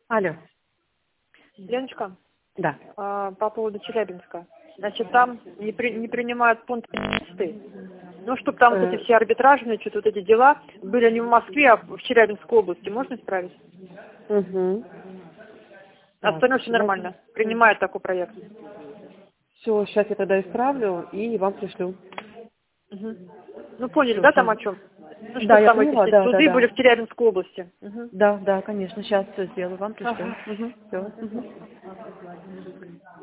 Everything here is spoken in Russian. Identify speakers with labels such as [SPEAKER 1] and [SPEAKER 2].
[SPEAKER 1] Алло.
[SPEAKER 2] Леночка,
[SPEAKER 1] Да.
[SPEAKER 2] по поводу Челябинска. Значит, там не принимают пункт 15. Ну, чтобы там вот эти все арбитражные, что-то вот эти дела, были не в Москве, а в Челябинской области. Можно исправить?
[SPEAKER 1] Угу.
[SPEAKER 2] Остальное все нормально. Принимают такой проект.
[SPEAKER 1] Все, сейчас я тогда исправлю и вам пришлю.
[SPEAKER 2] Угу. Ну, поняли,
[SPEAKER 1] Всё,
[SPEAKER 2] да,
[SPEAKER 1] щас.
[SPEAKER 2] там о чем? Ну, что
[SPEAKER 1] Да, я
[SPEAKER 2] там эти
[SPEAKER 1] поняла,
[SPEAKER 2] все
[SPEAKER 1] да, да,
[SPEAKER 2] суды были
[SPEAKER 1] да.
[SPEAKER 2] в Челябинской области. Угу.
[SPEAKER 1] Да, да, конечно, сейчас все сделаю, вам пришлю.
[SPEAKER 2] Ага.
[SPEAKER 1] Угу. Все. Угу.